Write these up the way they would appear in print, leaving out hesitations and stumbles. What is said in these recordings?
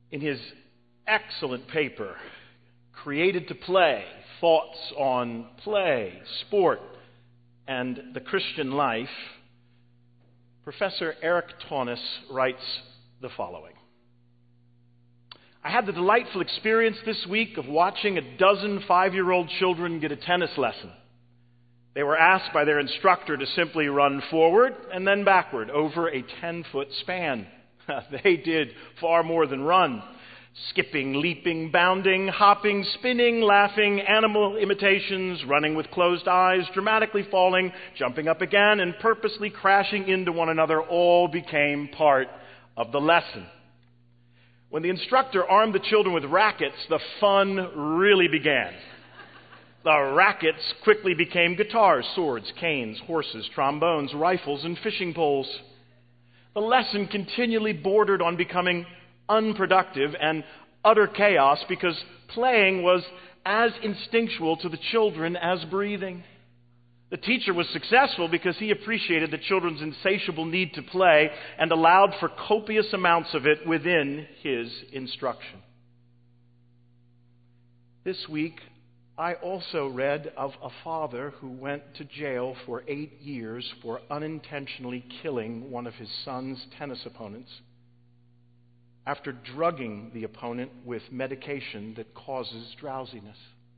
In his excellent paper, Created to Play, Thoughts on Play, Sport, and the Christian Life, Professor Eric Taunis writes the following. I had the delightful experience this week of watching a dozen 5-year-old children get a tennis lesson. They were asked by their instructor to simply run forward and then backward over a 10-foot span. They did far more than run. Skipping, leaping, bounding, hopping, spinning, laughing, animal imitations, running with closed eyes, dramatically falling, jumping up again, and purposely crashing into one another all became part of the lesson. When the instructor armed the children with rackets, the fun really began. The rackets quickly became guitars, swords, canes, horses, trombones, rifles, and fishing poles. The lesson continually bordered on becoming unproductive and utter chaos because playing was as instinctual to the children as breathing. The teacher was successful because he appreciated the children's insatiable need to play and allowed for copious amounts of it within his instruction. This week, I also read of a father who went to jail for 8 years for unintentionally killing one of his son's tennis opponents after drugging the opponent with medication that causes drowsiness.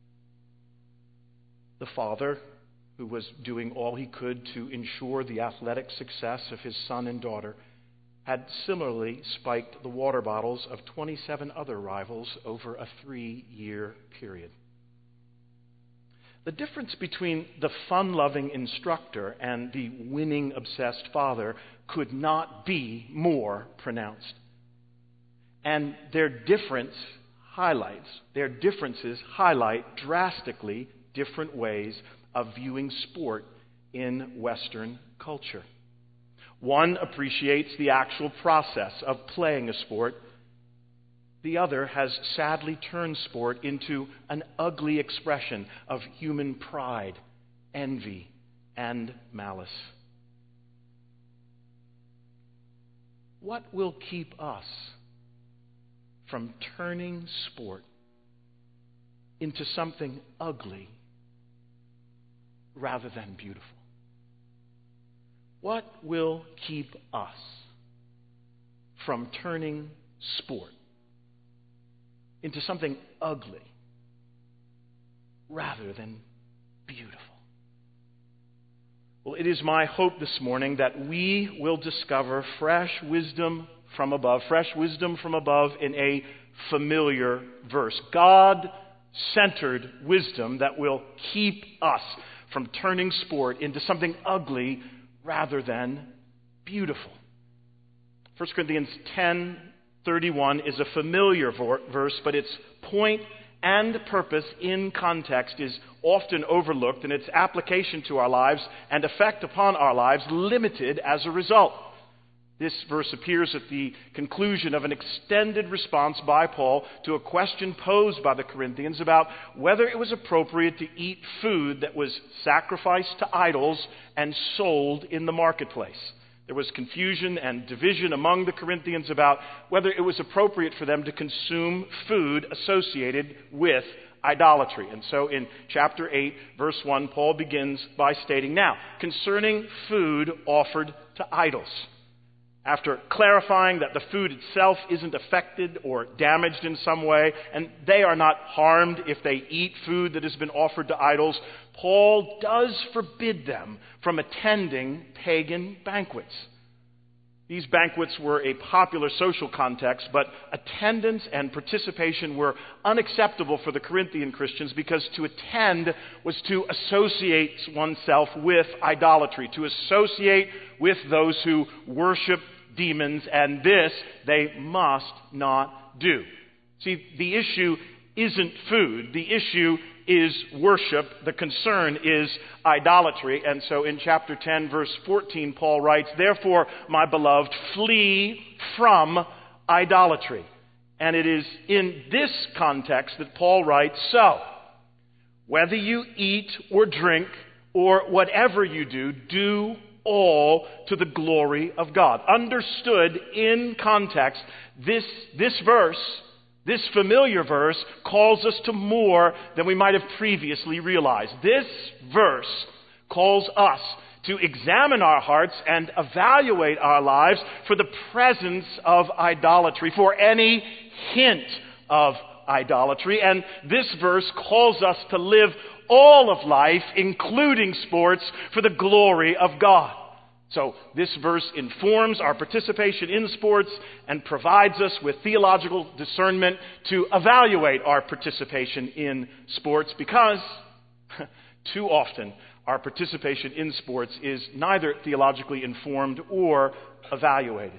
The father, who was doing all he could to ensure the athletic success of his son and daughter, had similarly spiked the water bottles of 27 other rivals over a 3-year period. The difference between the fun-loving instructor and the winning-obsessed father could not be more pronounced. And their differences highlight drastically different ways of viewing sport in Western culture. One appreciates the actual process of playing a sport. The other has sadly turned sport into an ugly expression of human pride, envy, and malice. What will keep us from turning sport into something ugly rather than beautiful? What will keep us from turning sport into something ugly rather than beautiful? Well, it is my hope this morning that we will discover fresh wisdom from above in a familiar verse. God-centered wisdom that will keep us from turning sport into something ugly rather than beautiful. 1 Corinthians 10:31 is a familiar verse, but its point and purpose in context is often overlooked, and its application to our lives and effect upon our lives limited as a result. This verse appears at the conclusion of an extended response by Paul to a question posed by the Corinthians about whether it was appropriate to eat food that was sacrificed to idols and sold in the marketplace. There was confusion and division among the Corinthians about whether it was appropriate for them to consume food associated with idolatry. And so in chapter 8, verse 1, Paul begins by stating, "Now, concerning food offered to idols." After clarifying that the food itself isn't affected or damaged in some way, and they are not harmed if they eat food that has been offered to idols, Paul does forbid them from attending pagan banquets. These banquets were a popular social context, but attendance and participation were unacceptable for the Corinthian Christians because to attend was to associate oneself with idolatry, to associate with those who worship demons, and this they must not do. See, the issue isn't food. The issue is worship. The concern is idolatry. And so in chapter 10, verse 14, Paul writes, "Therefore, my beloved, flee from idolatry." And it is in this context that Paul writes, "So, whether you eat or drink or whatever you do, do all to the glory of God. Understood in context, this verse, this familiar verse, calls us to more than we might have previously realized. This verse calls us to examine our hearts and evaluate our lives for the presence of idolatry, for any hint of idolatry. And this verse calls us to live all of life, including sports, for the glory of God. So this verse informs our participation in sports and provides us with theological discernment to evaluate our participation in sports, because too often our participation in sports is neither theologically informed or evaluated.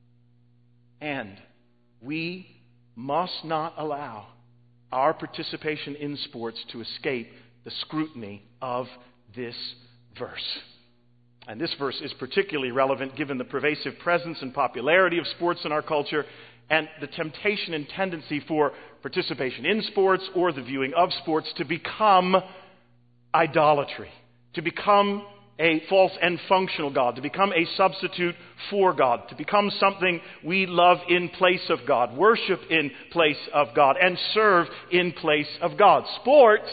And we must not allow our participation in sports to escape the scrutiny of this verse. And this verse is particularly relevant given the pervasive presence and popularity of sports in our culture, and the temptation and tendency for participation in sports or the viewing of sports to become idolatry, to become a false and functional God, to become a substitute for God, to become something we love in place of God, worship in place of God, and serve in place of God. Sports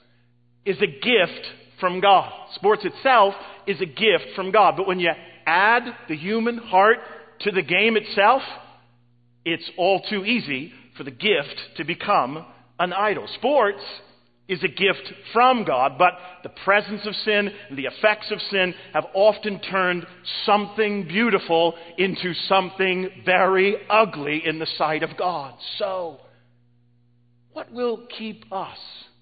is a gift from God. Sports itself is a gift from God. But when you add the human heart to the game itself, it's all too easy for the gift to become an idol. Sports is a gift from God, but the presence of sin and the effects of sin have often turned something beautiful into something very ugly in the sight of God. So, what will keep us?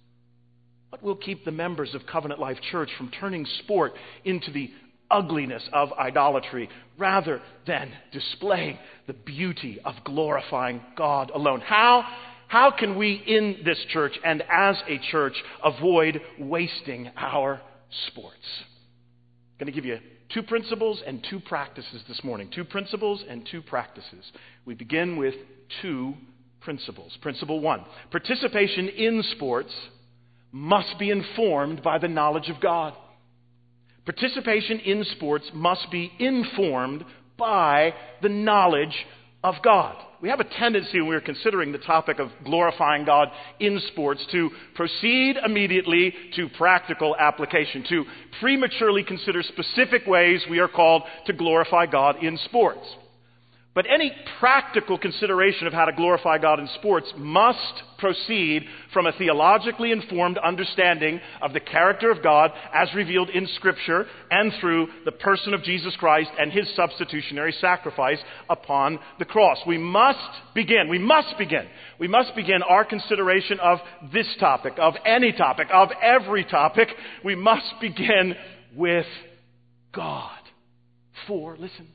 What will keep the members of Covenant Life Church from turning sport into the ugliness of idolatry rather than displaying the beauty of glorifying God alone? How can we in this church and as a church avoid wasting our sports? I'm going to give you 2 principles and 2 practices this morning. 2 principles and 2 practices. We begin with 2 principles. Principle 1, participation in sports must be informed by the knowledge of God. Participation in sports must be informed by the knowledge of God. We have a tendency when we're considering the topic of glorifying God in sports to proceed immediately to practical application, to prematurely consider specific ways we are called to glorify God in sports. But any practical consideration of how to glorify God in sports must proceed from a theologically informed understanding of the character of God as revealed in Scripture and through the person of Jesus Christ and His substitutionary sacrifice upon the cross. We must begin our consideration of this topic, of any topic, of every topic. We must begin with God. For, listen,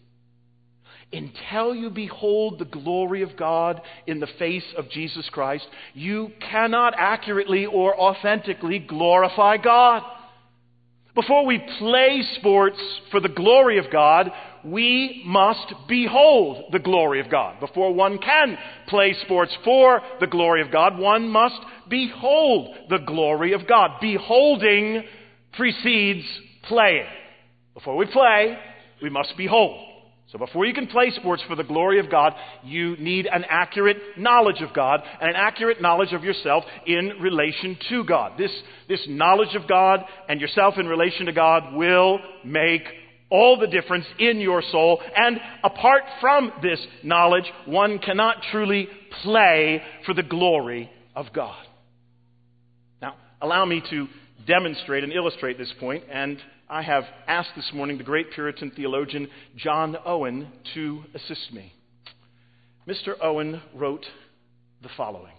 until you behold the glory of God in the face of Jesus Christ, you cannot accurately or authentically glorify God. Before we play sports for the glory of God, we must behold the glory of God. Before one can play sports for the glory of God, one must behold the glory of God. Beholding precedes playing. Before we play, we must behold. So before you can play sports for the glory of God, you need an accurate knowledge of God and an accurate knowledge of yourself in relation to God. This knowledge of God and yourself in relation to God will make all the difference in your soul. And apart from this knowledge, one cannot truly play for the glory of God. Now, allow me to demonstrate and illustrate this point, and I have asked this morning the great Puritan theologian John Owen to assist me. Mr. Owen wrote the following: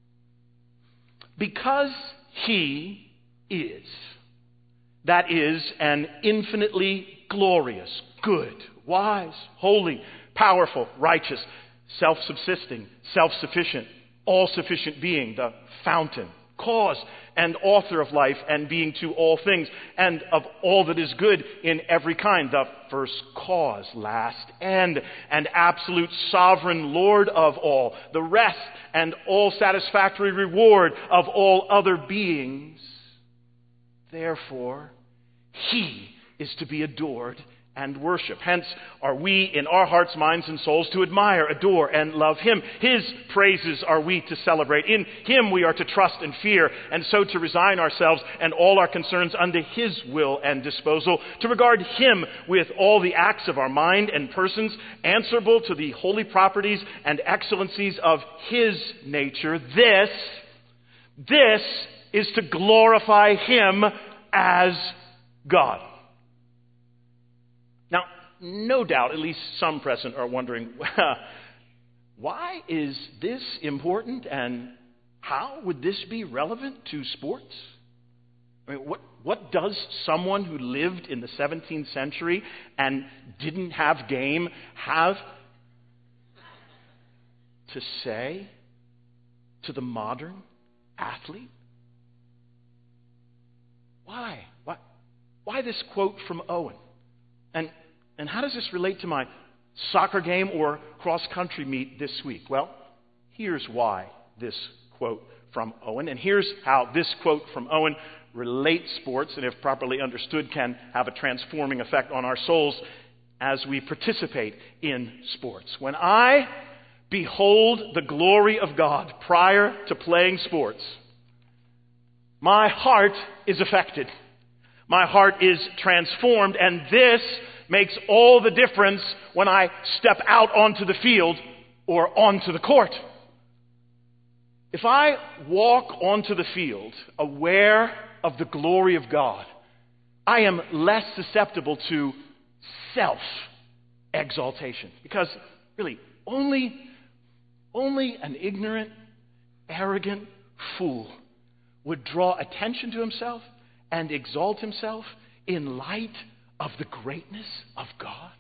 because He is, that is, an infinitely glorious, good, wise, holy, powerful, righteous, self-subsisting, self-sufficient, all-sufficient being, the fountain, cause, and author of life and being to all things, and of all that is good in every kind, the first cause, last end, and absolute sovereign Lord of all, the rest and all satisfactory reward of all other beings. Therefore, He is to be adored and worship. Hence are we in our hearts, minds, and souls to admire, adore, and love Him. His praises are we to celebrate. In Him we are to trust and fear, and so to resign ourselves and all our concerns unto His will and disposal, to regard Him with all the acts of our mind and persons, answerable to the holy properties and excellencies of His nature. This is to glorify Him as God. Now, no doubt, at least some present are wondering, why is this important and how would this be relevant to sports? I mean, what does someone who lived in the 17th century and didn't have game have to say to the modern athlete? Why? Why this quote from Owen? And how does this relate to my soccer game or cross-country meet this week? Well, here's why this quote from Owen, and here's how this quote from Owen relates sports, and if properly understood, can have a transforming effect on our souls as we participate in sports. When I behold the glory of God prior to playing sports, my heart is affected. My heart is transformed, and this makes all the difference when I step out onto the field or onto the court. If I walk onto the field aware of the glory of God, I am less susceptible to self-exaltation. Because really, only an ignorant, arrogant fool would draw attention to himself and exalt himself in light of the greatness of God.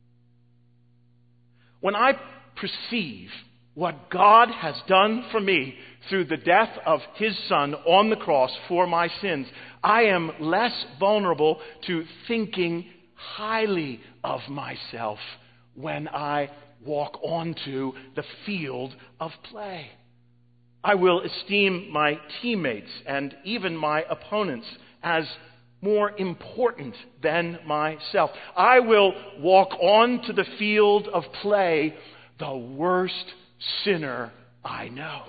When I perceive what God has done for me through the death of His Son on the cross for my sins, I am less vulnerable to thinking highly of myself when I walk onto the field of play. I will esteem my teammates and even my opponents as more important than myself. I will walk onto the field of play the worst sinner I know.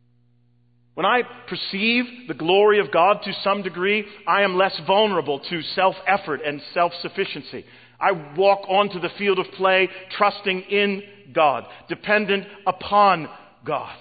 When I perceive the glory of God to some degree, I am less vulnerable to self-effort and self-sufficiency. I walk onto the field of play trusting in God, dependent upon God.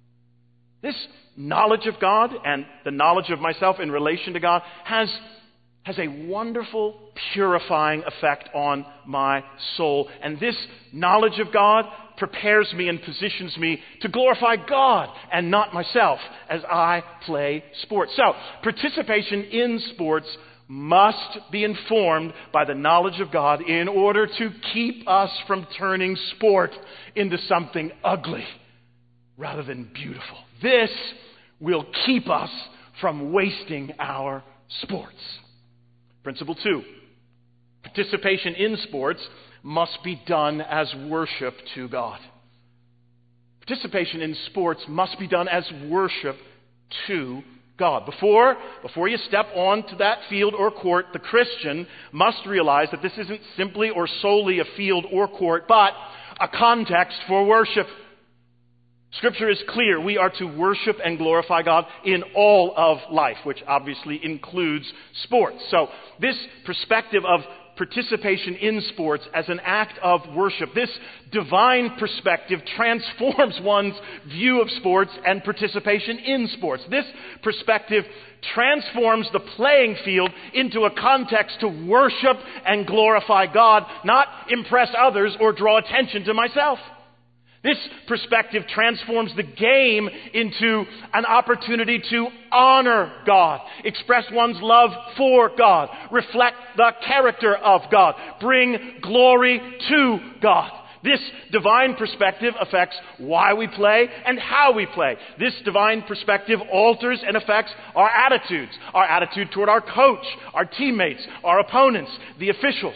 This knowledge of God and the knowledge of myself in relation to God has a wonderful purifying effect on my soul. And this knowledge of God prepares me and positions me to glorify God and not myself as I play sports. So, participation in sports must be informed by the knowledge of God in order to keep us from turning sport into something ugly rather than beautiful. This will keep us from wasting our sports. Principle 2, participation in sports must be done as worship to God. Participation in sports must be done as worship to God. Before you step onto that field or court, the Christian must realize that this isn't simply or solely a field or court, but a context for worship. Scripture is clear. We are to worship and glorify God in all of life, which obviously includes sports. So this perspective of participation in sports as an act of worship, this divine perspective transforms one's view of sports and participation in sports. This perspective transforms the playing field into a context to worship and glorify God, not impress others or draw attention to myself. This perspective transforms the game into an opportunity to honor God, express one's love for God, reflect the character of God, bring glory to God. This divine perspective affects why we play and how we play. This divine perspective alters and affects our attitude toward our coach, our teammates, our opponents, the officials.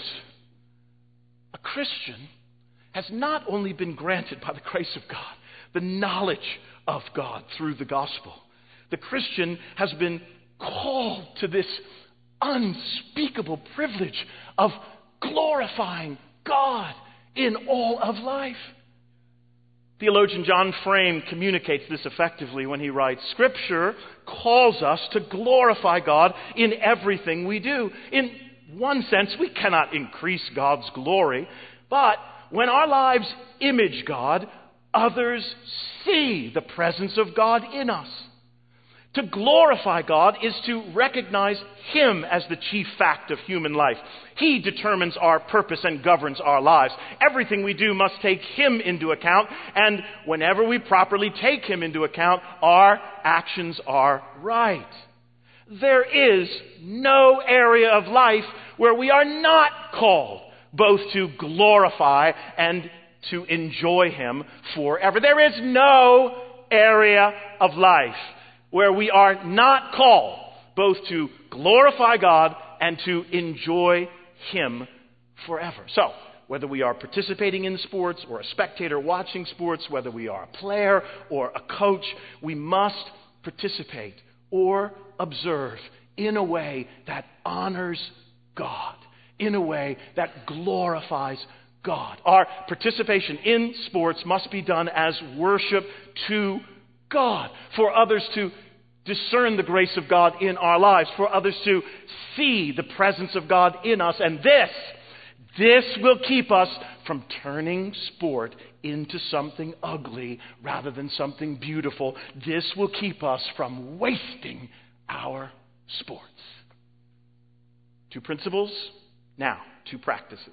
A Christian has not only been granted by the grace of God the knowledge of God through the gospel. The Christian has been called to this unspeakable privilege of glorifying God in all of life. Theologian John Frame communicates this effectively when he writes, Scripture calls us to glorify God in everything we do. In one sense, we cannot increase God's glory, but when our lives image God, others see the presence of God in us. To glorify God is to recognize Him as the chief fact of human life. He determines our purpose and governs our lives. Everything we do must take Him into account, and whenever we properly take Him into account, our actions are right. There is no area of life where we are not called both to glorify and to enjoy Him forever. There is no area of life where we are not called both to glorify God and to enjoy Him forever. So, whether we are participating in sports or a spectator watching sports, whether we are a player or a coach, we must participate or observe in a way that honors God, in a way that glorifies God. Our participation in sports must be done as worship to God, for others to discern the grace of God in our lives, for others to see the presence of God in us. And this will keep us from turning sport into something ugly rather than something beautiful. This will keep us from wasting our sports. 2 principles, now 2 practices.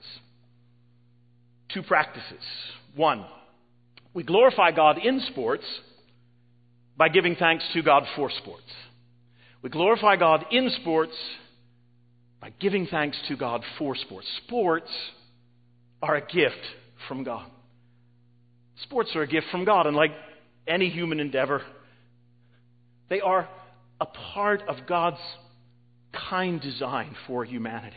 2 practices. 1, we glorify God in sports by giving thanks to God for sports. We glorify God in sports by giving thanks to God for sports. Sports are a gift from God. Sports are a gift from God, and like any human endeavor, they are a part of God's kind design for humanity.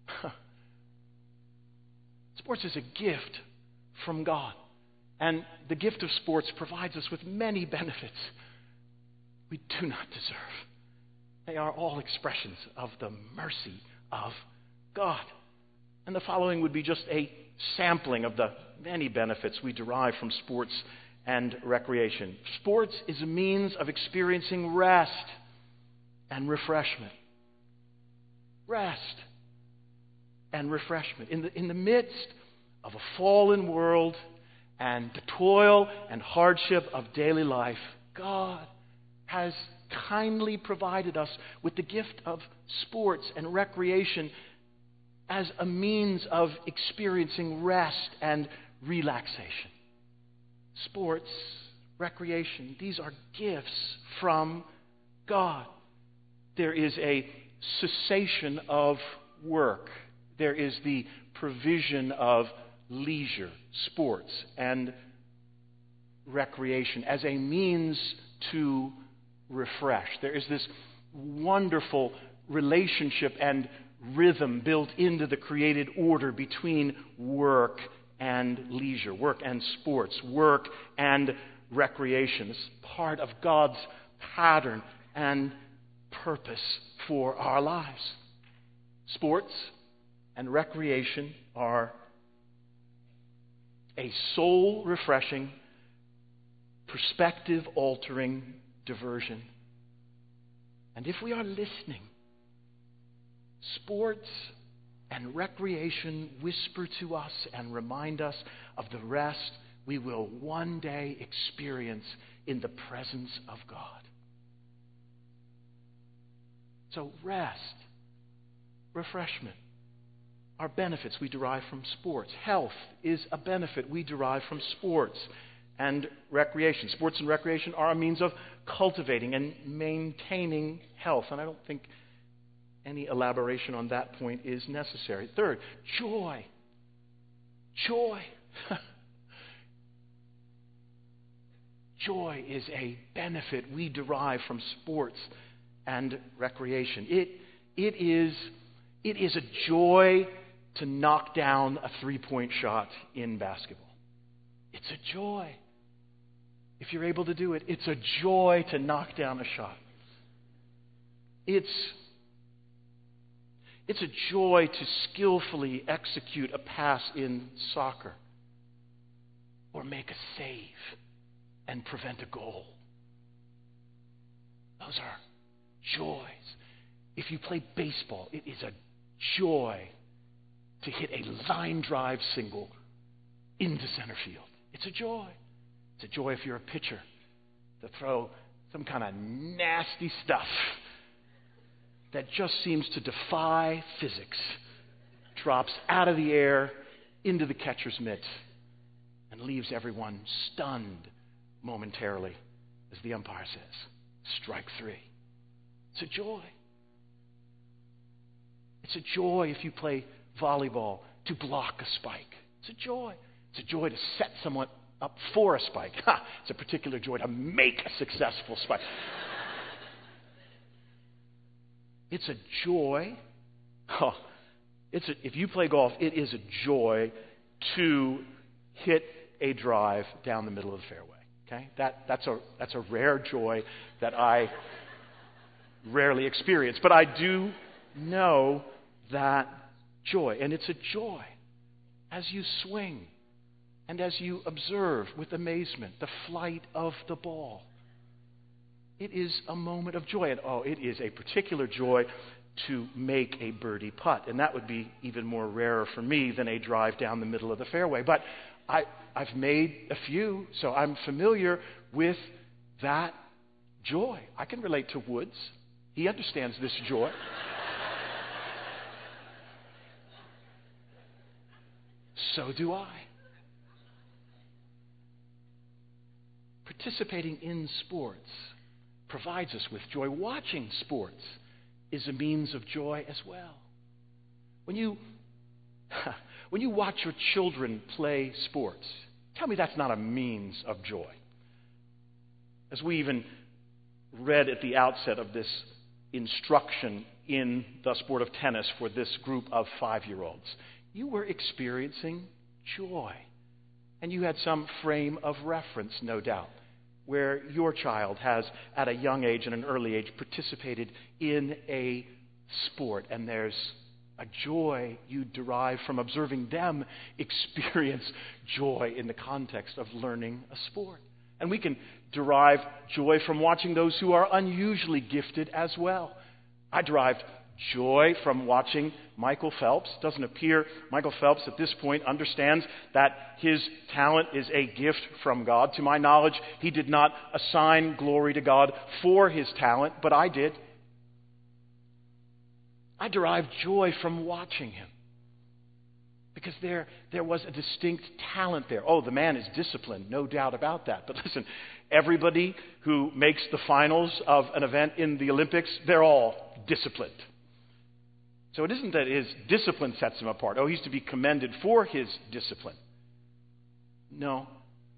Sports is a gift from God. And the gift of sports provides us with many benefits we do not deserve. They are all expressions of the mercy of God. And the following would be just a sampling of the many benefits we derive from sports and recreation. Sports is a means of experiencing rest and refreshment. Rest and refreshment. In the midst of a fallen world and the toil and hardship of daily life, God has kindly provided us with the gift of sports and recreation as a means of experiencing rest and relaxation. Sports, recreation, these are gifts from God. There is a cessation of work. There is the provision of leisure, sports, and recreation as a means to refresh. There is this wonderful relationship and rhythm built into the created order between work and leisure, work and sports, work and recreation. It's part of God's pattern and purpose for our lives. Sports and recreation are a soul-refreshing, perspective-altering diversion. And if we are listening, sports and recreation whisper to us and remind us of the rest we will one day experience in the presence of God. So rest, refreshment are benefits we derive from sports. Health is a benefit we derive from sports and recreation. Sports and recreation are a means of cultivating and maintaining health. And I don't think any elaboration on that point is necessary. Third, joy. Joy. Joy is a benefit we derive from sports and recreation. It is a joy to knock down a three-point shot in basketball. It's a joy. If you're able to do it, it's a joy to knock down a shot. It's It's a joy to skillfully execute a pass in soccer or make a save and prevent a goal. Those are joys. If you play baseball, it is a joy to hit a line drive single into center field. It's a joy. It's a joy if you're a pitcher to throw some kind of nasty stuff that just seems to defy physics, drops out of the air into the catcher's mitt and leaves everyone stunned momentarily as the umpire says, strike three. It's a joy. It's a joy if you play volleyball to block a spike. It's a joy. It's a joy to set someone up for a spike. It's a particular joy to make a successful spike. It's a joy. If you play golf, it is a joy to hit a drive down the middle of the fairway. Okay, that's a rare joy that I rarely experience, but I do know that joy, and it's a joy as you swing and as you observe with amazement the flight of the ball. It is a moment of joy, and it is a particular joy to make a birdie putt, and that would be even more rarer for me than a drive down the middle of the fairway. But I've made a few, so I'm familiar with that joy. I can relate to Woods. He understands this joy. So do I. Participating in sports provides us with joy. Watching sports is a means of joy as well. When you watch your children play sports, tell me that's not a means of joy. As we even read at the outset of this instruction in the sport of tennis for this group of 5-year-olds, you were experiencing joy. And you had some frame of reference, no doubt, where your child has, at a young age and an early age, participated in a sport. And there's a joy you derive from observing them experience joy in the context of learning a sport. And we can derive joy from watching those who are unusually gifted as well. I derived joy from watching Michael Phelps. Doesn't appear Michael Phelps at this point understands that his talent is a gift from God. To my knowledge, he did not assign glory to God for his talent, but I did. I derived joy from watching him because there was a distinct talent there. Oh, the man is disciplined, no doubt about that. But listen, everybody who makes the finals of an event in the Olympics, they're all disciplined. So it isn't that his discipline sets him apart. Oh, he's to be commended for his discipline. No.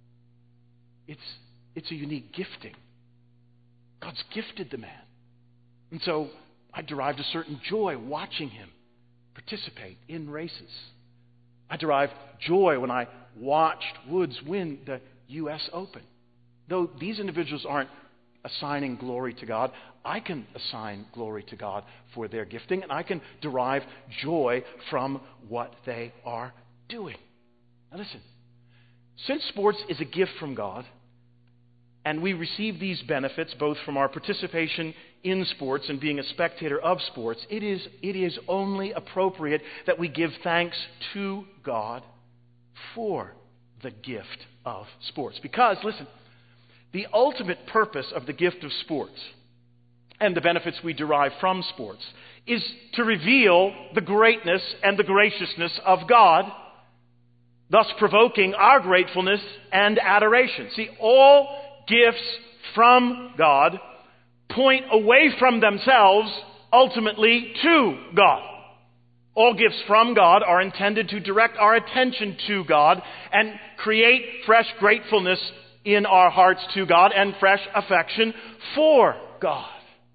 It's a unique gifting. God's gifted the man. And so I derived a certain joy watching him participate in races. I derived joy when I watched Woods win the U.S. Open. Though these individuals aren't assigning glory to God, I can assign glory to God for their gifting, and I can derive joy from what they are doing. Now listen, since sports is a gift from God, and we receive these benefits both from our participation in sports and being a spectator of sports, it is only appropriate that we give thanks to God for the gift of sports. Because, listen, the ultimate purpose of the gift of sports and the benefits we derive from sports is to reveal the greatness and the graciousness of God, thus provoking our gratefulness and adoration. See, all gifts from God point away from themselves ultimately to God. All gifts from God are intended to direct our attention to God and create fresh gratefulness in our hearts to God and fresh affection for God.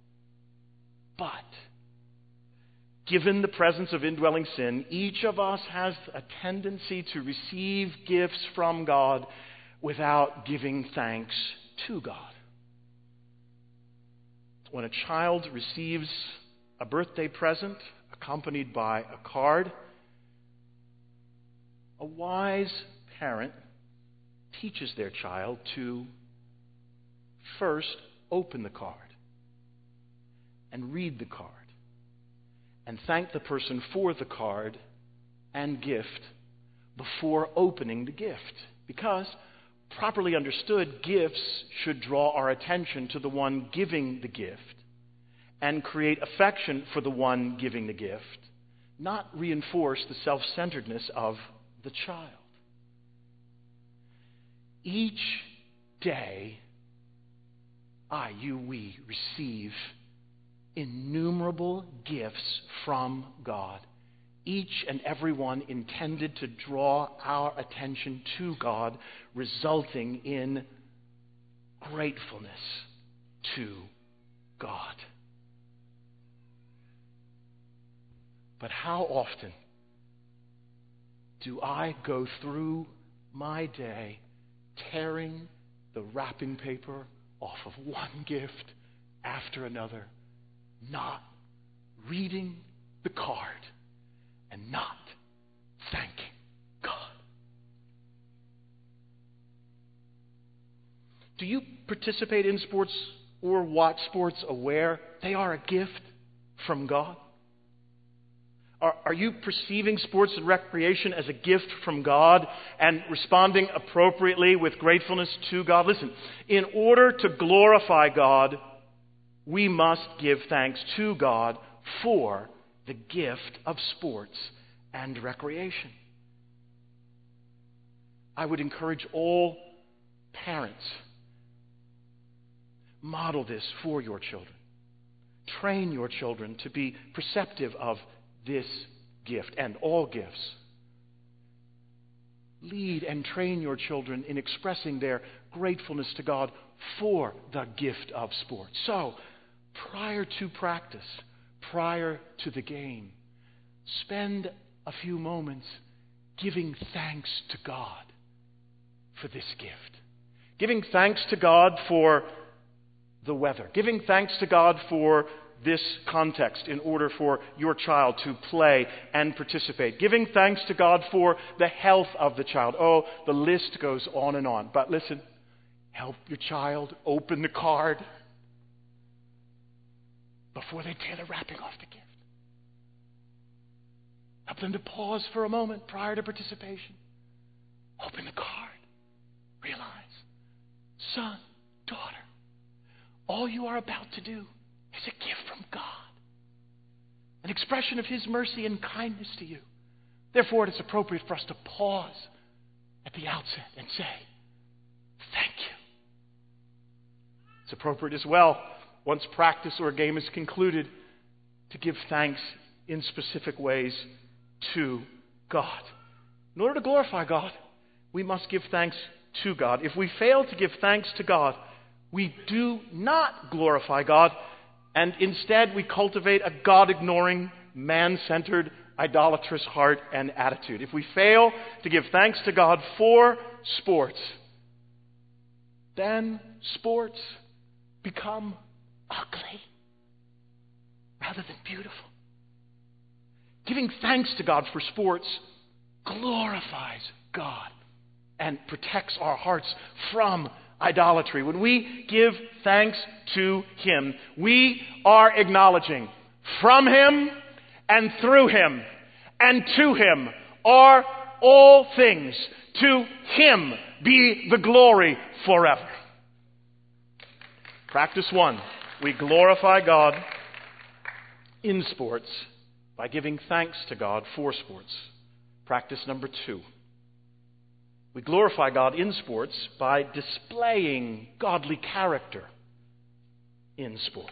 But, given the presence of indwelling sin, each of us has a tendency to receive gifts from God without giving thanks to God. When a child receives a birthday present, accompanied by a card. A wise parent teaches their child to first open the card and read the card and thank the person for the card and gift before opening the gift. Because, properly understood, gifts should draw our attention to the one giving the gift and create affection for the one giving the gift, not reinforce the self-centeredness of the child. Each day, we receive innumerable gifts from God, each and every one intended to draw our attention to God, resulting in gratefulness to God. But how often do I go through my day tearing the wrapping paper off of one gift after another, not reading the card and not thanking God? Do you participate in sports or watch sports aware they are a gift from God? Are you perceiving sports and recreation as a gift from God and responding appropriately with gratefulness to God? Listen, in order to glorify God, we must give thanks to God for the gift of sports and recreation. I would encourage all parents, model this for your children. Train your children to be perceptive of this gift and all gifts. Lead and train your children in expressing their gratefulness to God for the gift of sports. So, prior to practice, prior to the game, spend a few moments giving thanks to God for this gift. Giving thanks to God for the weather. Giving thanks to God for this context in order for your child to play and participate. Giving thanks to God for the health of the child. Oh, the list goes on and on. But listen, help your child open the card before they tear the wrapping off the gift. Help them to pause for a moment prior to participation. Open the card. Realize, son, daughter, all you are about to do is a gift from God, an expression of His mercy and kindness to you. Therefore, it is appropriate for us to pause at the outset and say, thank you. It's appropriate as well, once practice or a game is concluded, to give thanks in specific ways to God. In order to glorify God, we must give thanks to God. If we fail to give thanks to God, we do not glorify God, and instead we cultivate a God-ignoring, man-centered, idolatrous heart and attitude. If we fail to give thanks to God for sports, then sports become ugly rather than beautiful. Giving thanks to God for sports glorifies God and protects our hearts from idolatry. When we give thanks to Him, we are acknowledging from Him and through Him and to Him are all things. To Him be the glory forever. Practice 1. We glorify God in sports by giving thanks to God for sports. Practice number 2. We glorify God in sports by displaying godly character in sports.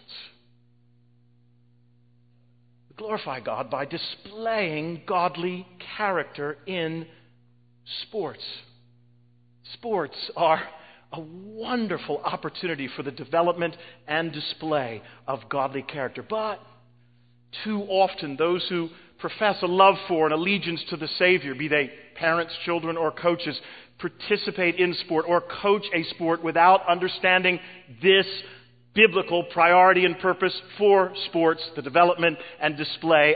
We glorify God by displaying godly character in sports. Sports are a wonderful opportunity for the development and display of godly character. But too often, those who profess a love for and allegiance to the Savior, be they parents, children, or coaches, participate in sport or coach a sport without understanding this biblical priority and purpose for sports, the development and display of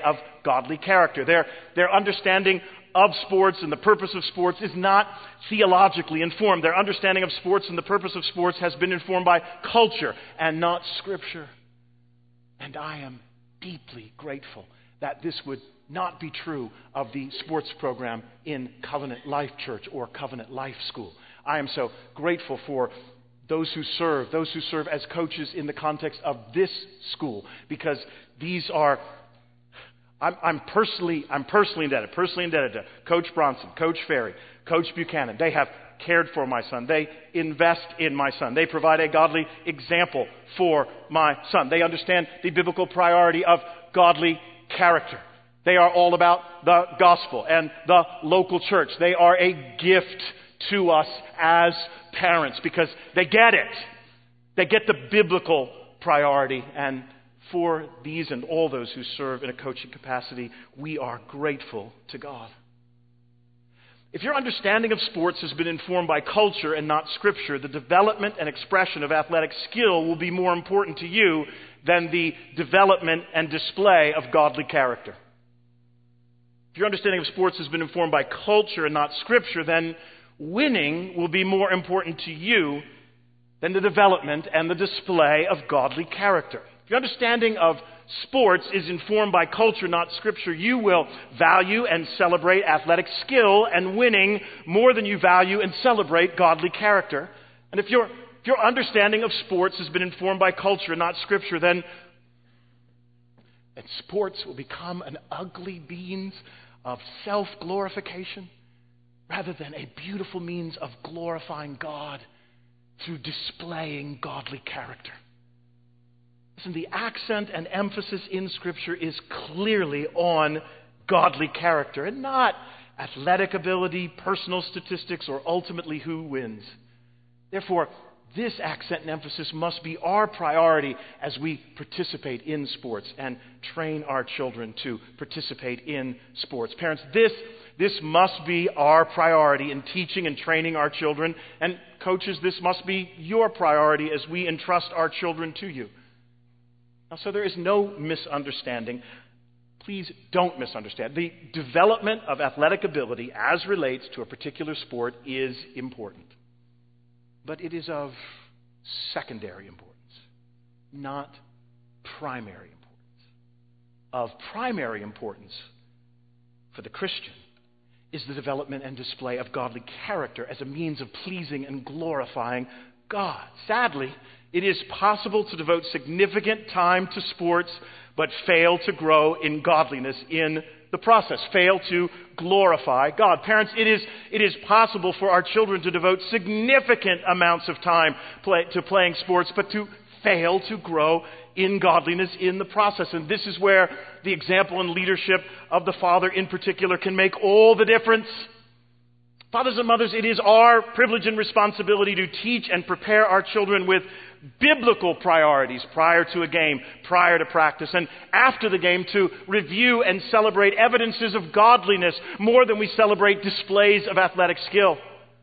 godly character. Their understanding of sports and the purpose of sports is not theologically informed. Their understanding of sports and the purpose of sports has been informed by culture and not Scripture. And I am deeply grateful that this would not be true of the sports program in Covenant Life Church or Covenant Life School. I am so grateful for those who serve as coaches in the context of this school, because these are, I'm personally indebted to Coach Bronson, Coach Ferry, Coach Buchanan. They have cared for my son. They invest in my son. They provide a godly example for my son. They understand the biblical priority of godly character. They are all about the gospel and the local church. They are a gift to us as parents because they get it. They get the biblical priority. And for these and all those who serve in a coaching capacity, we are grateful to God. If your understanding of sports has been informed by culture and not Scripture, the development and expression of athletic skill will be more important to you than the development and display of godly character. If your understanding of sports has been informed by culture and not Scripture, then winning will be more important to you than the development and the display of godly character. If your understanding of sports is informed by culture, not Scripture, you will value and celebrate athletic skill and winning more than you value and celebrate godly character. And if your understanding of sports has been informed by culture and not Scripture, then sports will become an ugly means of self-glorification rather than a beautiful means of glorifying God through displaying godly character. Listen, the accent and emphasis in Scripture is clearly on godly character and not athletic ability, personal statistics, or ultimately who wins. Therefore, this accent and emphasis must be our priority as we participate in sports and train our children to participate in sports. Parents, this must be our priority in teaching and training our children. And coaches, this must be your priority as we entrust our children to you. Now, so there is no misunderstanding. Please don't misunderstand. The development of athletic ability as relates to a particular sport is important. But it is of secondary importance, not primary importance. Of primary importance for the Christian is the development and display of godly character as a means of pleasing and glorifying God. Sadly, it is possible to devote significant time to sports but fail to grow in godliness in the process, fail to glorify God. Parents, it is possible for our children to devote significant amounts of time to playing sports, but to fail to grow in godliness in the process. And this is where the example and leadership of the father in particular can make all the difference. Fathers and mothers, it is our privilege and responsibility to teach and prepare our children with biblical priorities prior to a game, prior to practice, and after the game to review and celebrate evidences of godliness more than we celebrate displays of athletic skill.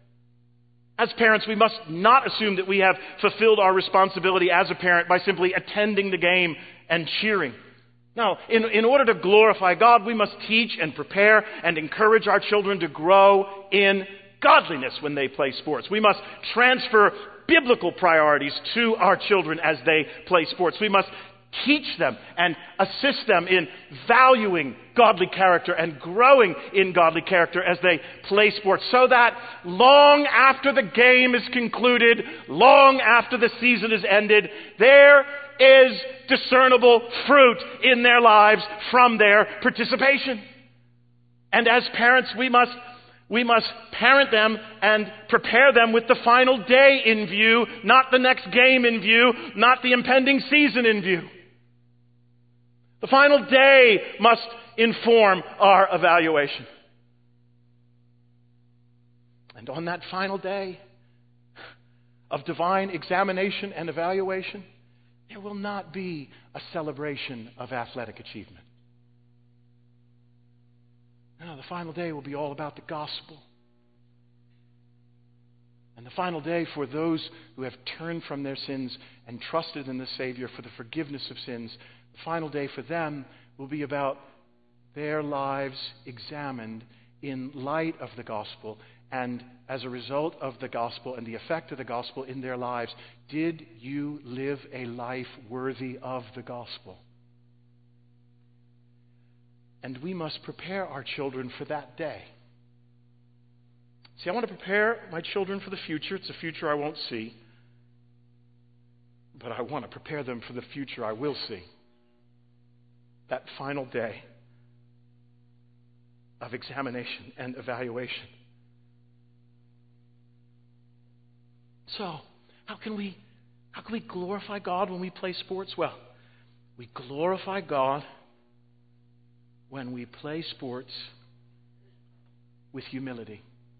As parents, we must not assume that we have fulfilled our responsibility as a parent by simply attending the game and cheering. No, in order to glorify God, we must teach and prepare and encourage our children to grow in godliness when they play sports. We must transfer biblical priorities to our children as they play sports. We must teach them and assist them in valuing godly character and growing in godly character as they play sports, so that long after the game is concluded, long after the season is ended, there is discernible fruit in their lives from their participation. And as parents, we must parent them and prepare them with the final day in view, not the next game in view, not the impending season in view. The final day must inform our evaluation. And on that final day of divine examination and evaluation, there will not be a celebration of athletic achievement. No, the final day will be all about the gospel. And the final day for those who have turned from their sins and trusted in the Savior for the forgiveness of sins, the final day for them will be about their lives examined in light of the gospel, and as a result of the gospel and the effect of the gospel in their lives, did you live a life worthy of the gospel? And we must prepare our children for that day. See, I want to prepare my children for the future. It's a future I won't see. But I want to prepare them for the future I will see. That final day of examination and evaluation. So, how can we glorify God when we play sports? Well, we glorify God when we play sports with humility.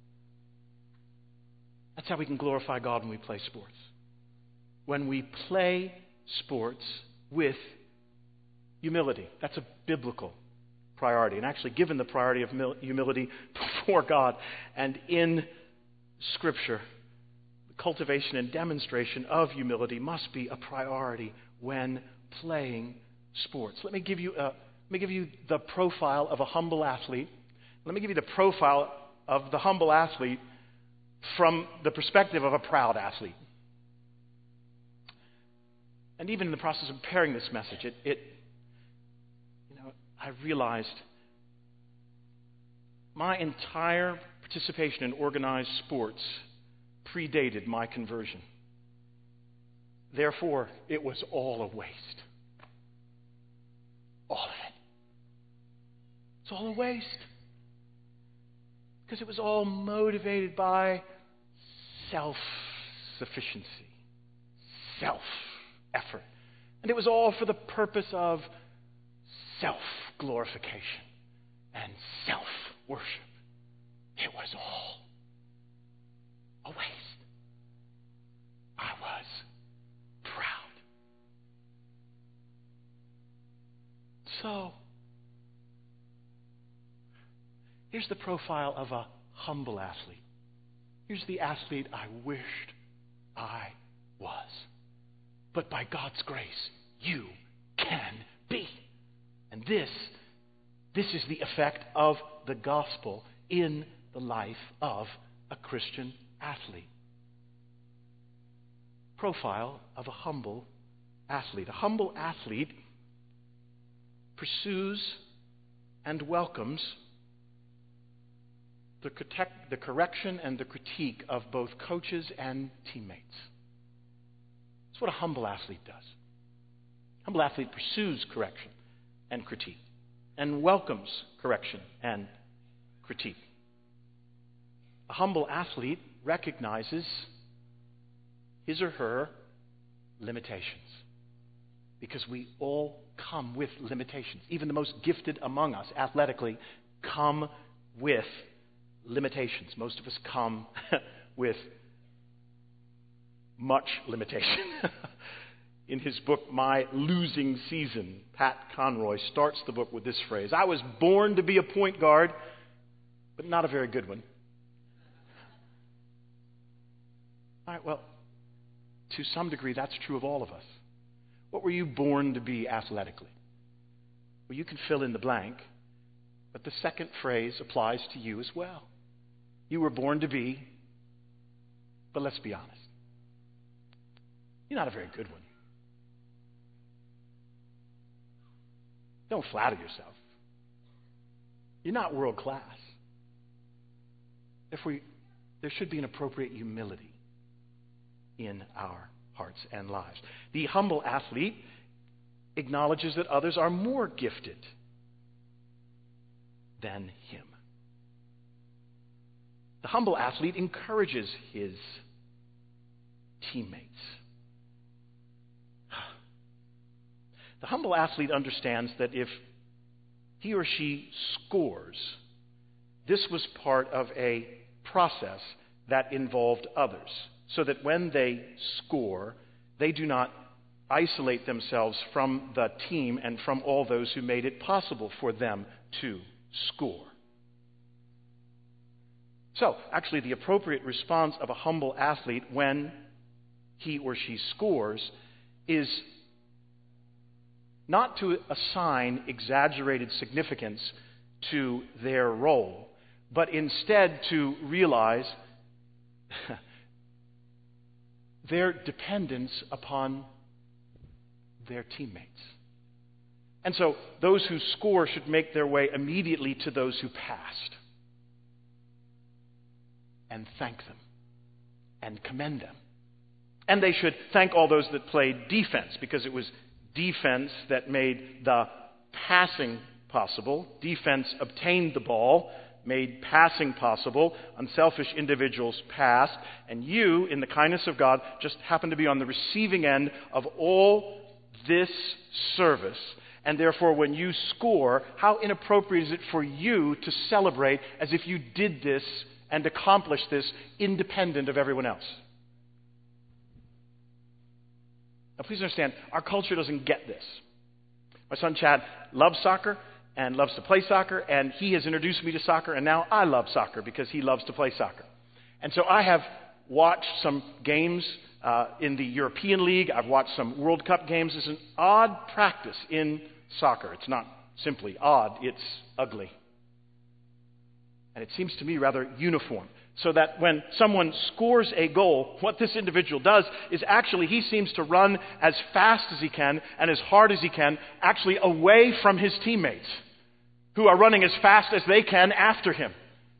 That's how we can glorify God when we play sports. When we play sports with humility. That's a biblical priority. And actually, given the priority of humility before God and in Scripture, the cultivation and demonstration of humility must be a priority when playing sports. Let me give you the profile of a humble athlete. Let me give you the profile of the humble athlete from the perspective of a proud athlete. And even in the process of preparing this message, I realized my entire participation in organized sports predated my conversion. Therefore, it was all a waste. All of it. It's all a waste. Because it was all motivated by self-sufficiency, self-effort. And it was all for the purpose of self-glorification and self-worship. It was all a waste. I was proud. So, here's the profile of a humble athlete. Here's the athlete I wished I was. But by God's grace, you can be. And this is the effect of the gospel in the life of a Christian athlete. Profile of a humble athlete. A humble athlete pursues and welcomes the correction and the critique of both coaches and teammates. That's what a humble athlete does. A humble athlete pursues correction and critique and welcomes correction and critique. A humble athlete recognizes his or her limitations, because we all come with limitations. Even the most gifted among us athletically come with limitations. Most of us come with much limitation. In his book, My Losing Season, Pat Conroy starts the book with this phrase: I was born to be a point guard, but not a very good one. All right, well, to some degree, that's true of all of us. What were you born to be athletically? Well, you can fill in the blank, but the second phrase applies to you as well. You were born to be, but let's be honest, you're not a very good one. Don't flatter yourself. You're not world class. Therefore, there should be an appropriate humility in our hearts and lives. The humble athlete acknowledges that others are more gifted than him. The humble athlete encourages his teammates. The humble athlete understands that if he or she scores, this was part of a process that involved others, so that when they score, they do not isolate themselves from the team and from all those who made it possible for them to score. So, actually, the appropriate response of a humble athlete when he or she scores is not to assign exaggerated significance to their role, but instead to realize their dependence upon their teammates. And so those who score should make their way immediately to those who passed and thank them and commend them. And they should thank all those that played defense, because it was defense that made the passing possible. Defense obtained the ball, made passing possible. Unselfish individuals passed. And you, in the kindness of God, just happened to be on the receiving end of all this service. And therefore, when you score, how inappropriate is it for you to celebrate as if you did this and accomplished this independent of everyone else? Now, please understand, our culture doesn't get this. My son Chad loves soccer and loves to play soccer, and he has introduced me to soccer, and now I love soccer because he loves to play soccer. And so I have watched some games in the European League. I've watched some World Cup games. It's an odd practice in soccer. It's not simply odd, it's ugly. And it seems to me rather uniform. So that when someone scores a goal, what this individual does is actually he seems to run as fast as he can and as hard as he can, actually away from his teammates, who are running as fast as they can after him.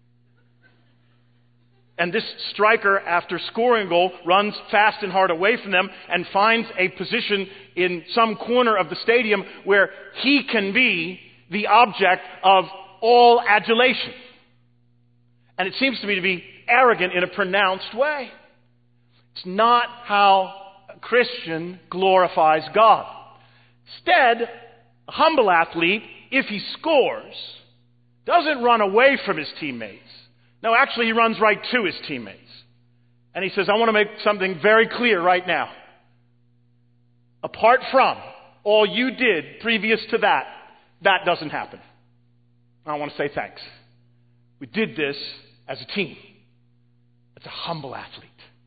And this striker, after scoring a goal, runs fast and hard away from them and finds a position in some corner of the stadium where he can be the object of all adulation. And it seems to me to be arrogant in a pronounced way. It's not how a Christian glorifies God. Instead, a humble athlete, if he scores, doesn't run away from his teammates. No, actually, he runs right to his teammates. And he says, I want to make something very clear right now. Apart from all you did previous to that, that doesn't happen. I want to say thanks. We did this as a team. It's a humble athlete.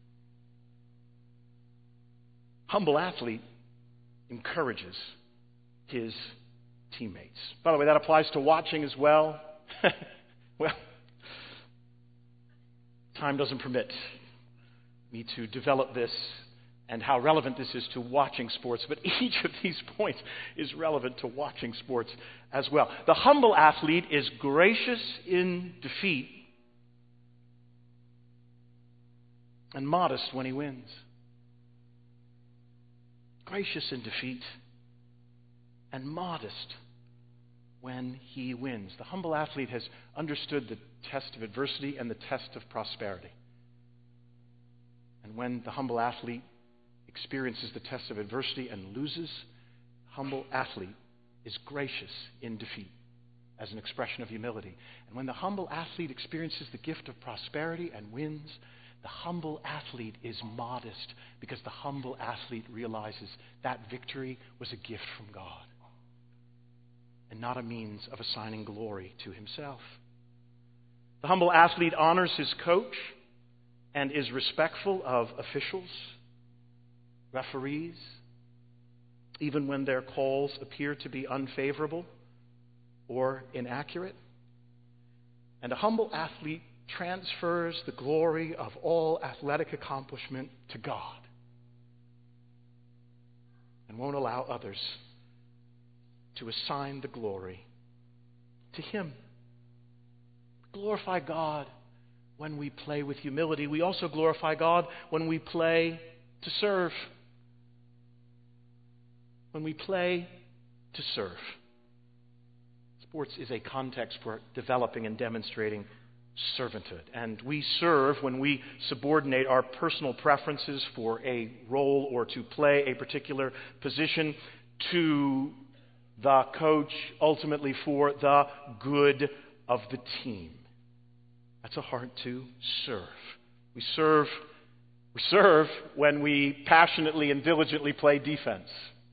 Humble athlete encourages his teammates. By the way, that applies to watching as well. Well, time doesn't permit me to develop this and how relevant this is to watching sports, but each of these points is relevant to watching sports as well. The humble athlete is gracious in defeat and modest when he wins. Gracious in defeat and modest when he wins. The humble athlete has understood the test of adversity and the test of prosperity. And when the humble athlete experiences the test of adversity and loses, the humble athlete is gracious in defeat as an expression of humility. And when the humble athlete experiences the gift of prosperity and wins, the humble athlete is modest because the humble athlete realizes that victory was a gift from God and not a means of assigning glory to himself. The humble athlete honors his coach and is respectful of officials, referees, even when their calls appear to be unfavorable or inaccurate. And a humble athlete transfers the glory of all athletic accomplishment to God and won't allow others to assign the glory to him. Glorify God when we play with humility. We also glorify God when we play to serve. When we play to serve. Sports is a context for developing and demonstrating servanthood. And we serve when we subordinate our personal preferences for a role or to play a particular position to the coach, ultimately for the good of the team. That's a heart to serve. We serve when we passionately and diligently play defense.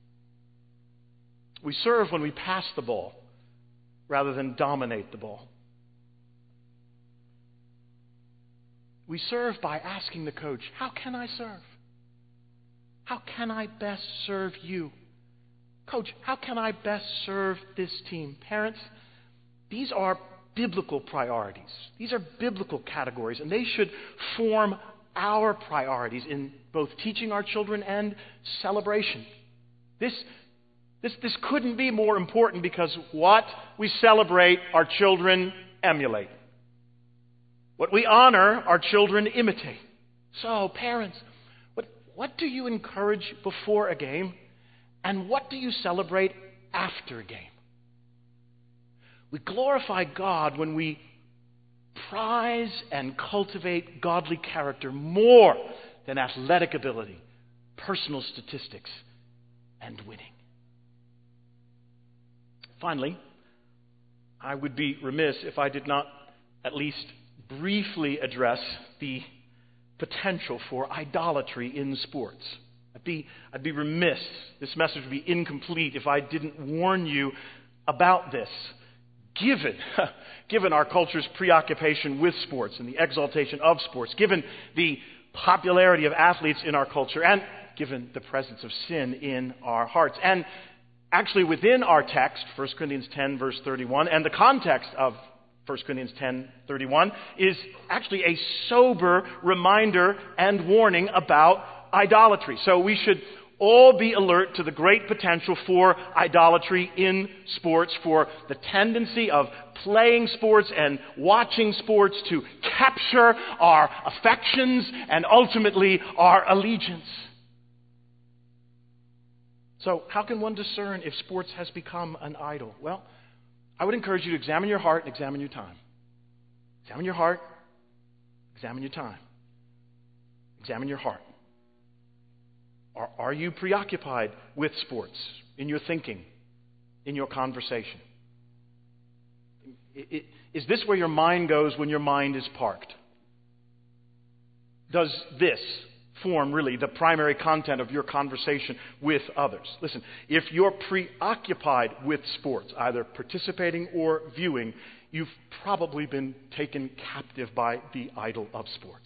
We serve when we pass the ball rather than dominate the ball. We serve by asking the coach, how can I serve? How can I best serve you? Coach, how can I best serve this team? Parents, these are biblical priorities. These are biblical categories, and they should form our priorities in both teaching our children and celebration. This couldn't be more important because what we celebrate, our children emulate. What we honor, our children imitate. So, parents, what do you encourage before a game, and what do you celebrate after a game? We glorify God when we prize and cultivate godly character more than athletic ability, personal statistics, and winning. Finally, I would be remiss if I did not at least briefly address the potential for idolatry in sports. I'd be remiss, this message would be incomplete if I didn't warn you about this. Given our culture's preoccupation with sports and the exaltation of sports, given the popularity of athletes in our culture, and given the presence of sin in our hearts. And actually within our text, 1 Corinthians 10, verse 31, and the context of 1 Corinthians 10:31 is actually a sober reminder and warning about idolatry. So we should all be alert to the great potential for idolatry in sports, for the tendency of playing sports and watching sports to capture our affections and ultimately our allegiance. So how can one discern if sports has become an idol? Well, I would encourage you to examine your heart and examine your time. Examine your heart, examine your time. Examine your heart. Are you preoccupied with sports in your thinking, in your conversation? Is this where your mind goes when your mind is parked? Does this form really the primary content of your conversation with others? Listen, if you're preoccupied with sports, either participating or viewing, you've probably been taken captive by the idol of sports.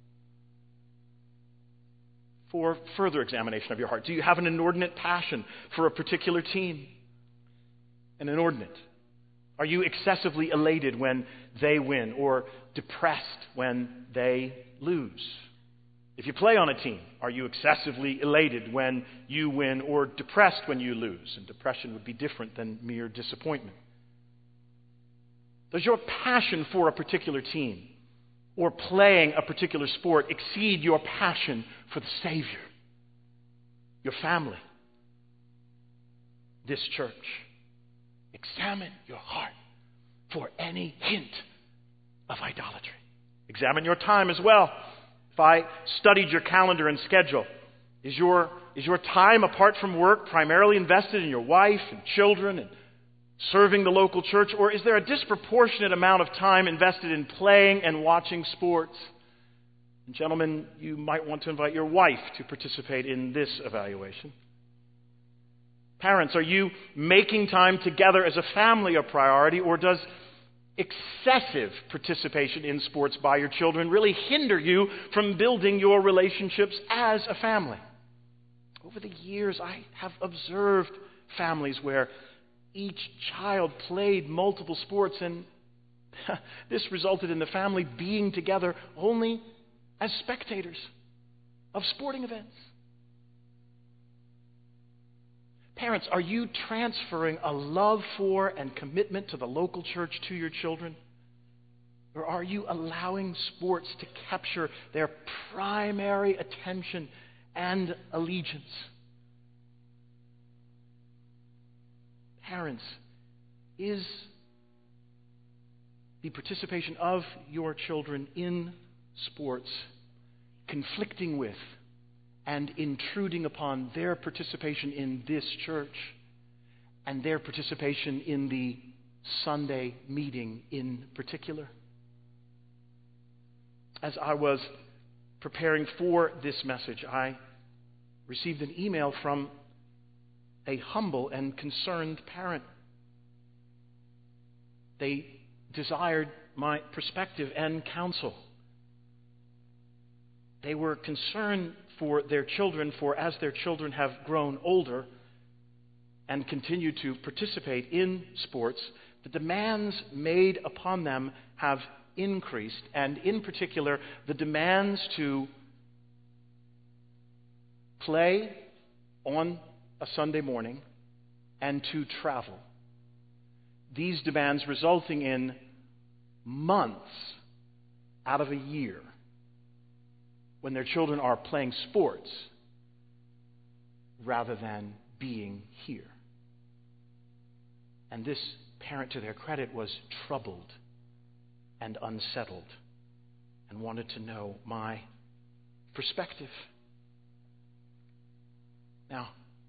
For further examination of your heart, do you have an inordinate passion for a particular team? An inordinate. Are you excessively elated when they win or depressed when they lose? If you play on a team, are you excessively elated when you win or depressed when you lose? And depression would be different than mere disappointment. Does your passion for a particular team or playing a particular sport exceed your passion for the Savior, your family, this church? Examine your heart for any hint of idolatry. Examine your time as well. If I studied your calendar and schedule, is your time apart from work primarily invested in your wife and children and serving the local church, or is there a disproportionate amount of time invested in playing and watching sports? And gentlemen, you might want to invite your wife to participate in this evaluation. Parents, are you making time together as a family a priority, or does excessive participation in sports by your children really hinder you from building your relationships as a family? Over the years, I have observed families where each child played multiple sports, and this resulted in the family being together only as spectators of sporting events. Parents, are you transferring a love for and commitment to the local church to your children? Or are you allowing sports to capture their primary attention and allegiance? Parents, is the participation of your children in sports conflicting with and intruding upon their participation in this church and their participation in the Sunday meeting in particular? As I was preparing for this message, I received an email from a humble and concerned parent. They desired my perspective and counsel. They were concerned for their children, for as their children have grown older, and continue to participate in sports, the demands made upon them have increased, and in particular, the demands to play on a Sunday morning and to travel. These demands resulting in months out of a year when their children are playing sports rather than being here. And this parent, to their credit, was troubled and unsettled and wanted to know my perspective. Now,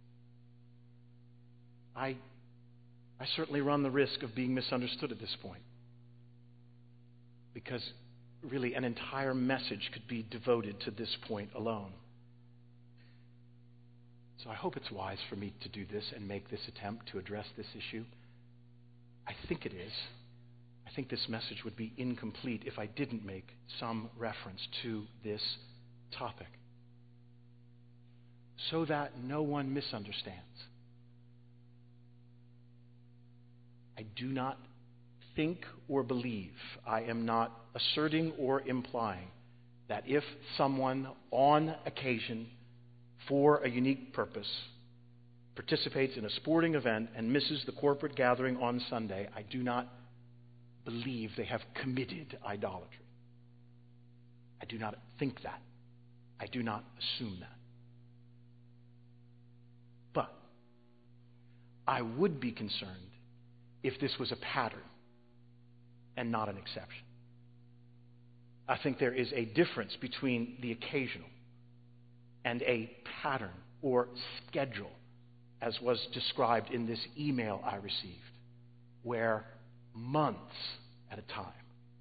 I certainly run the risk of being misunderstood at this point, because really an entire message could be devoted to this point alone. So I hope it's wise for me to do this and make this attempt to address this issue. I think it is. I think this message would be incomplete if I didn't make some reference to this topic, so that no one misunderstands. I do not think or believe, I am not asserting or implying, that if someone on occasion, for a unique purpose, participates in a sporting event and misses the corporate gathering on Sunday, I do not believe they have committed idolatry. I do not think that. I do not assume that. But I would be concerned if this was a pattern and not an exception. I think there is a difference between the occasional and a pattern or schedule, as was described in this email I received, where months at a time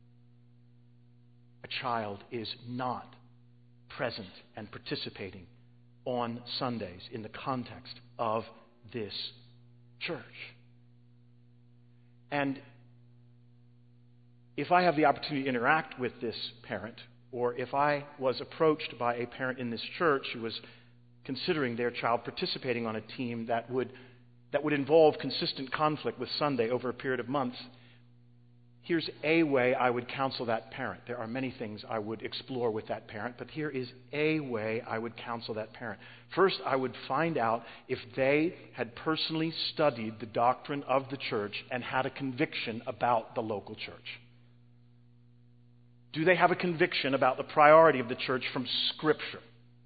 a child is not present and participating on Sundays in the context of this church. And if I have the opportunity to interact with this parent, or if I was approached by a parent in this church who was considering their child participating on a team that would involve consistent conflict with Sunday over a period of months, here's a way I would counsel that parent. There are many things I would explore with that parent, but here is a way I would counsel that parent. First, I would find out if they had personally studied the doctrine of the church and had a conviction about the local church. Do they have a conviction about the priority of the church from Scripture?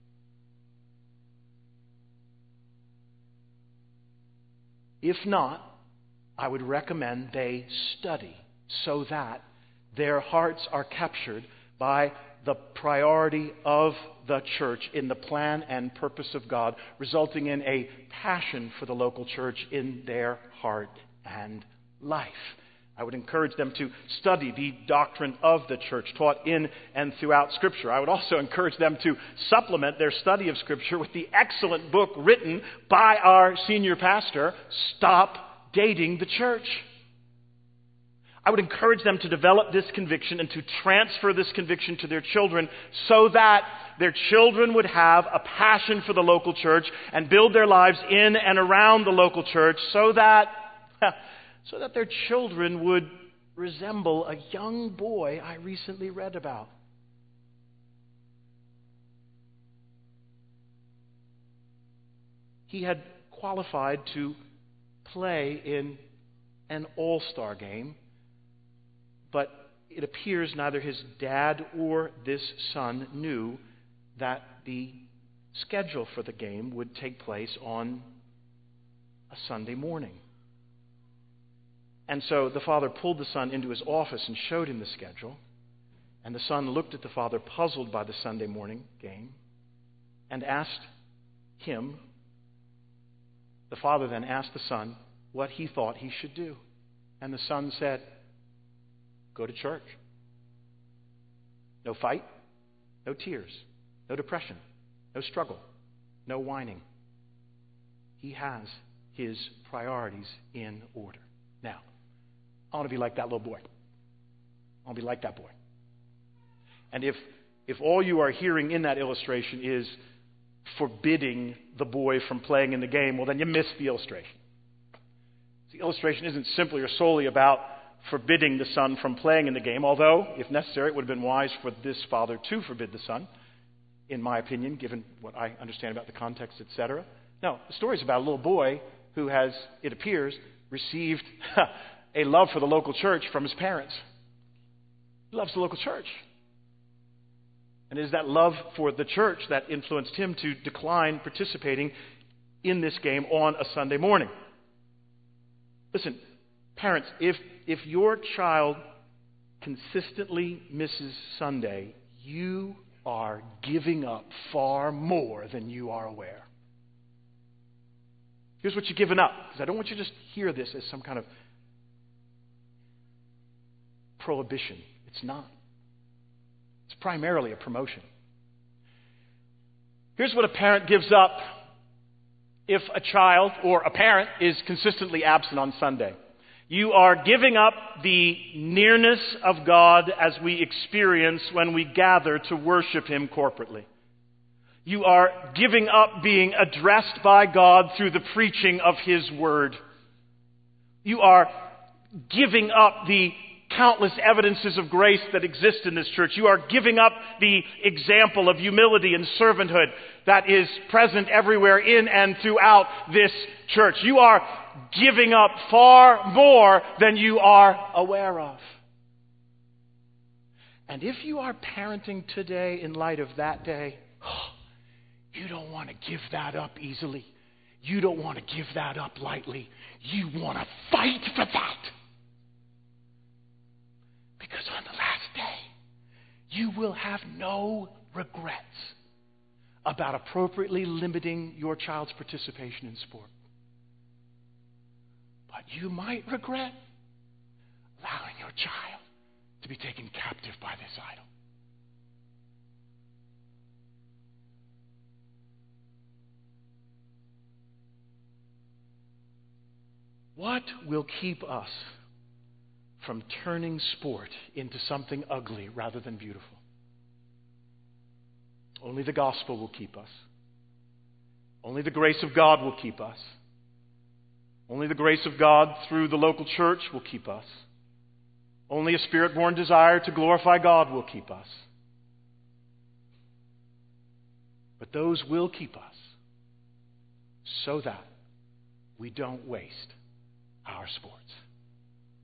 If not, I would recommend they study so that their hearts are captured by the priority of the church in the plan and purpose of God, resulting in a passion for the local church in their heart and life. I would encourage them to study the doctrine of the church taught in and throughout Scripture. I would also encourage them to supplement their study of Scripture with the excellent book written by our senior pastor, Stop Dating the Church. I would encourage them to develop this conviction and to transfer this conviction to their children so that their children would have a passion for the local church and build their lives in and around the local church so that their children would resemble a young boy I recently read about. He had qualified to play in an all-star game, but it appears neither his dad or this son knew that the schedule for the game would take place on a Sunday morning. And so the father pulled the son into his office and showed him the schedule. And the son looked at the father, puzzled by the Sunday morning game, and asked him. The father then asked the son what he thought he should do. And the son said, "Go to church. No fight, no tears, no depression, no struggle, no whining." He has his priorities in order. Now, I want to be like that little boy. I want to be like that boy. And if all you are hearing in that illustration is forbidding the boy from playing in the game, well, then you missed the illustration. The illustration isn't simply or solely about forbidding the son from playing in the game, although, if necessary, it would have been wise for this father to forbid the son, in my opinion, given what I understand about the context, etc. No, the story is about a little boy who has, it appears, received a love for the local church from his parents. He loves the local church. And it is that love for the church that influenced him to decline participating in this game on a Sunday morning. Listen, parents, if your child consistently misses Sunday, you are giving up far more than you are aware. Here's what you're giving up, because I don't want you to just hear this as some kind of prohibition. It's not. It's primarily a promotion. Here's what a parent gives up if a child or a parent is consistently absent on Sunday. You are giving up the nearness of God as we experience when we gather to worship Him corporately. You are giving up being addressed by God through the preaching of His Word. You are giving up the countless evidences of grace that exist in this church. You are giving up the example of humility and servanthood that is present everywhere in and throughout this church. You are giving up far more than you are aware of. And if you are parenting today in light of that day, you don't want to give that up easily. You don't want to give that up lightly. You want to fight for that. Because on the last day, you will have no regrets about appropriately limiting your child's participation in sport. But you might regret allowing your child to be taken captive by this idol. What will keep us from turning sport into something ugly rather than beautiful? Only the gospel will keep us. Only the grace of God will keep us. Only the grace of God through the local church will keep us. Only a Spirit-born desire to glorify God will keep us. But those will keep us so that we don't waste our sports.